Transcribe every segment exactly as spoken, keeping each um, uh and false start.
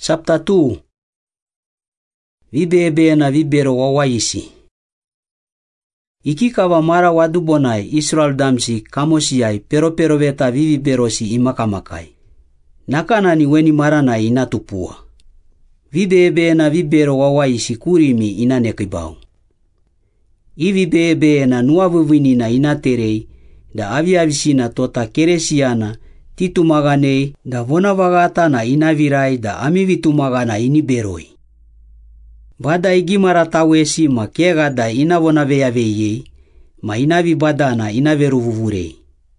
Chapter two. Vibebe na vibero wawaisi. Ikikawa mara wadubonai Israel damsi kamosiai pero pero veta viviberosi imakamakai. Nakanani weni marana inatupua. Vibebe na vibero wawaisi kurimi inanekibau. Ivibebe na nuavuvini na inaterei da aviavisina tota keresiana titumaganei da vonavagata na inavirai da amivitumagana iniberoi. Bada igimara tawesi ma kega da inavonaveyaveyei ma inavibadana inaveruvuvurei.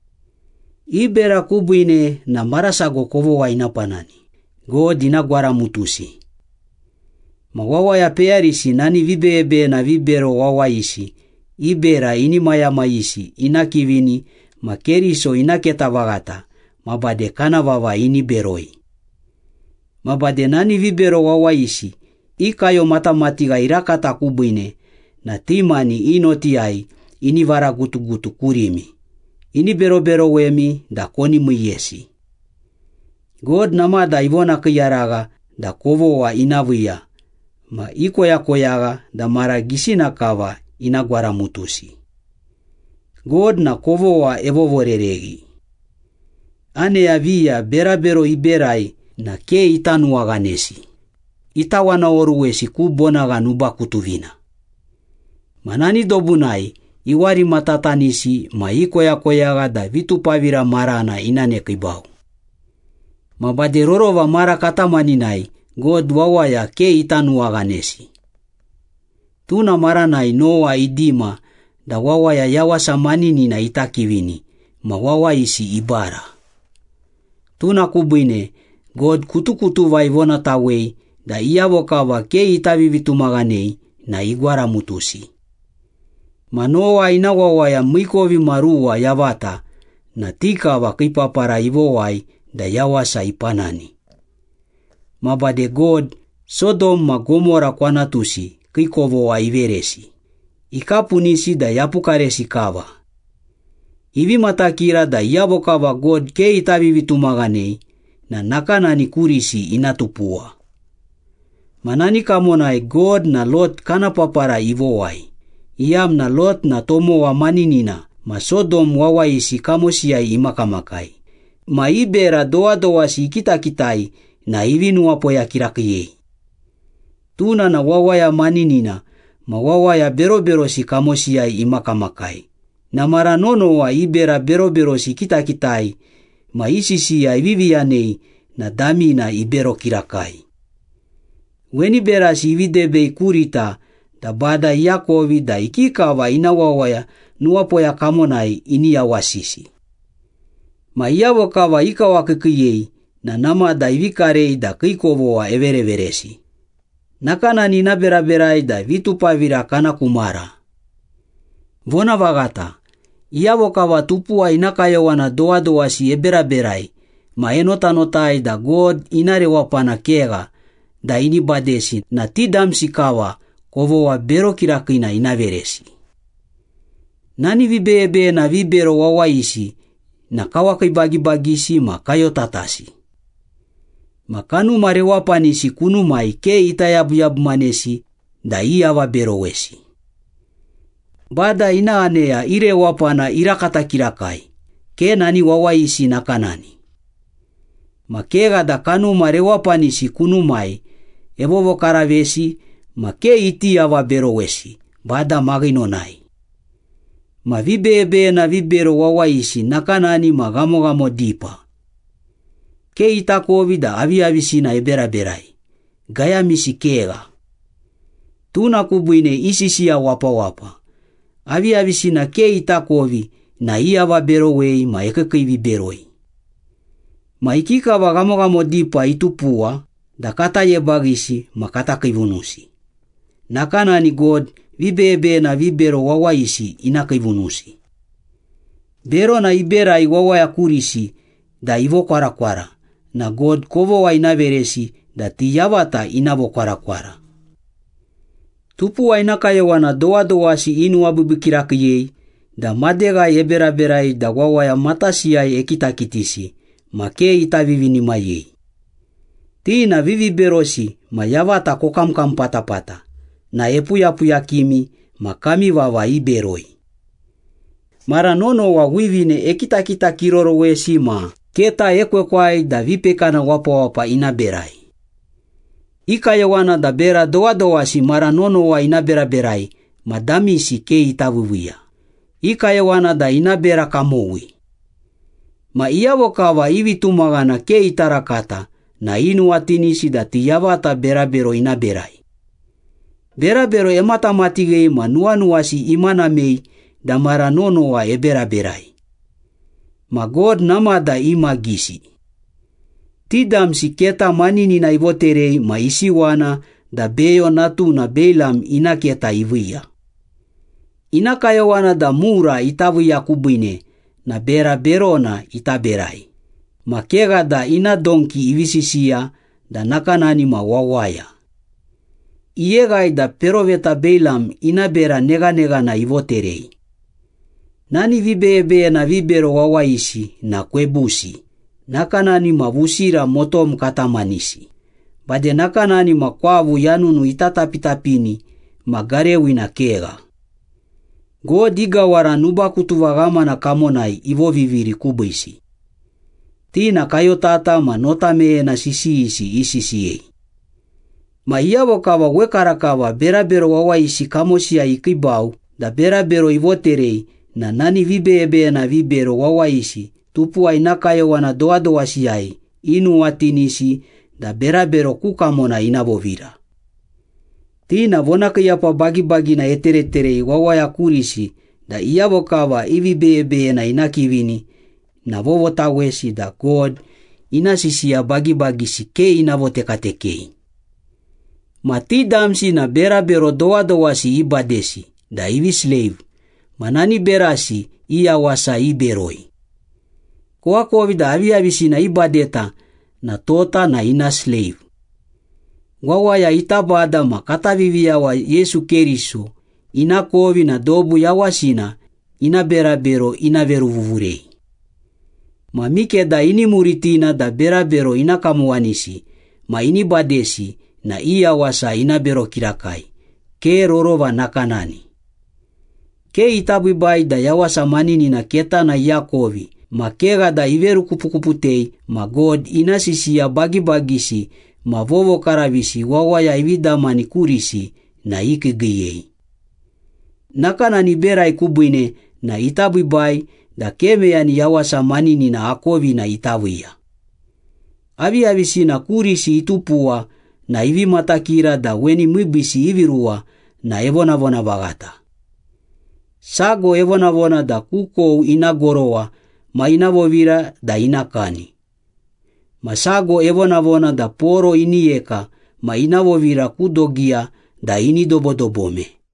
Ibera kubuine na marasago kovo wa inapanani. God inagwara mutusi. Ma wawa ya pearisi nani vibebe na vibero wawaisi. Ibera inimaya maisi inakivini ma keriso inaketavagata. Mabade kanavava iniberoi. Mabade nani vibero wawaisi. Ikayo matamatiga irakata kubuine na timani inotiai inivara gutu gutu kurimi. Ini bero bero wemi da koni muyesi. God namada ivona kiyaraga da kovo wa inavuya. Ma ikoya koyaga da mara gisina kava inagwara mutusi. God na kovo wa evovoreregi. Ane ya via bera bero iberai na ke itanuaganesi. Itawana oruwesi kubonaga nuba kutuvina. Manani dobunai iwari matatanisi ma ikoya koyaga da vitupavira marana inanekibau. Mabade rorova mara katamaninai God wawaya ke itanuaganesi. Tuna maranai noa idima da wawaya yawasa manini na itakivini ma wawaisi ibara. Tuna kubuine God kutukutu vaivona tawei da iyavokawa ke itavivitumagane na igwara mutusi. Manoa inawawaya mwikovi maruwa yavata na tikawa kipapara ivowai da yawasa ipanani. Mabade God Sodom ma Gomora kwanatusi kikovoa iveresi. Ikapunisi da yapukaresi kawa. Ivi matakira da iyavokawa God ke itavivitumagane na nakanani kurisi inatupua. Manani kamonai God na Lot kana papara ivowai. Iam na Lot na tomo wa maninina ma Sodom wawaisi kamosiai imakamakai. Ma ibera doa doa si kita kitai na ivinu apoya kirakiyei. Tuna na wawaya maninina ma wawaya bero bero si kamosiai imakamakai. Na mara nono wa ibera bero bero si kita kitai ma isisi ya ivivianei na dami na ibero kirakai. Weni berasi ividebe kurita da bada Yakovi da ikikawa inawawaya nuapoya kamonai iniyawasisi. Ma iyavokawa ikawa kikiyei na nama da ivikarei da kikovoa evereveresi. Nakana nina beraberai da vitupavira kana kumara. Vona vagata, iyavokawa tupua inakayawana doa doa si eberaberai ma enotanotai da God inarewapana kega da inibadesi na tidamsi kawa kovo wa bero kirakina inaveresi. Nani vibebe na vibero wawaisi na kawa kibagi-bagisi ma kayo tatasi. Makanu marewapanisi kunumai ke itayabu-yabu manesi da iyawa bero wesi. Bada inaanea irewapana irakata kirakai ke nani wawaisi nakanani. Makega da kanu marewapanisi kunumai evovo karavesi ma ke iti ava bero wesi bada maginonai. Ma vibebe na vibero wawaisi nakanani ma gamo gamo dipa. Ke itakovi da aviavisi na ebera berai. Gaya misi kega. Tuna kubuine isisia wapa wapa. Aviavisi na ke itakovi na iava bero wei ma ekekivi beroi. Ma ikikawa gamo gamo dipa itupua da kata yebagisi makata kivunusi. Nakanani God vibebe na vibero wawaisi inakivunusi. Bero na ibera iwawaya kurisi da ivo kwara kwara. Na God kovo wa inaveresi da tiyavata inavo kwara kwara. Tupu wa inakayewana doa doa si inu abubikirakiyei da madega ebera berai da wawaya matasiai ekitakitisi. Make itavivini mayei. Tina vivi berosi mayavata kokamkam patapata. Na epuya puya kimi makami wawa iberoi. Mara nono wa wivine ekita kita kiroro wesima. Keta ekwe kwai da vipekana wapa wapa inaberai. Ika yawana da bera doa doa si mara nono wa inabera berai. Madami si ke itavuwia. Ika yawana da inabera kamowi. Ma iyawo kawa ivi tumagana ke itarakata. Na inu watini si da tiyavata bera bero inaberai. Bera bero emata matigei manua nuasi imana mei. Da mara nono wa ebera berai. Ma God nama da ima gisi. Tidam si keta manini na ivoterei ma isi wana da beyo natu na Beilam ina keta ivuia. Ina kaya wana da mura itavuia kubine na bera berona itaberai. Ma kega da ina donki ivisisia da nakanani ma wawaya. Iegai da peroveta Beilam ina bera nega nega na ivoterei. Nani vibebe na vibero wawaisi na kwebusi. Nakanani mavusira motom katamanisi. Bade nakanani makwavu yanunu itatapitapini magarewi na kega. Go diga wara nuba kutuvagama na kamonai ivo viviri kubuisi. Tina kayotata manota mee na sisiisi isisiei. Ma iavo kawa wekarakawa berabero wawaisi kamosia ikibau da berabero ivoterei. Na nani vibebe na vibero wawaisi tupua inakayo wana doa doa siai inu watinisi da berabero kukamona inabovira. Tina vonaka yapa bagi bagi na etereterei wawaya kurisi da iavokawa ivibebe na inakivini na vovotawesi da God inasisia bagi bagi si ke inavotekateki. Matidamsi na berabero doa doa si ibadesi da ivi slave. Manani berasi iya wasa iberoi. Kwa kovida aviavisi na ibadeta na tota na ina slave. Wawaya itabada makata vivia wa Yesu Keriso ina kovi na dobu ya wasina ina berabero ina veruvuvurei. Mamike da ini muritina da berabero ina kamuanisi ma ini badesi na iya wasa ina bero kirakai. Ke rorova nakanani. Ke itabu bai da yawasa manini na keta na Yakovi, ma kega da iveru kupukuputei, ma God inasisia bagi bagisi, ma vovo karavisi wawaya ivida manikurisi na ikigiyei. Nakana ni berai kubuine na itabu bai da keme yani yawasa manini na Akovi na itabuia. Avi avisi na kurisi itupua na ivi matakira da weni mwibisi ivirua na evona vona bagata. Sago evona vona da kuko inagoroa ma inavovira da inakani. Masago evona vona da poro inieka ma inavovira kudogia da inidobodobome.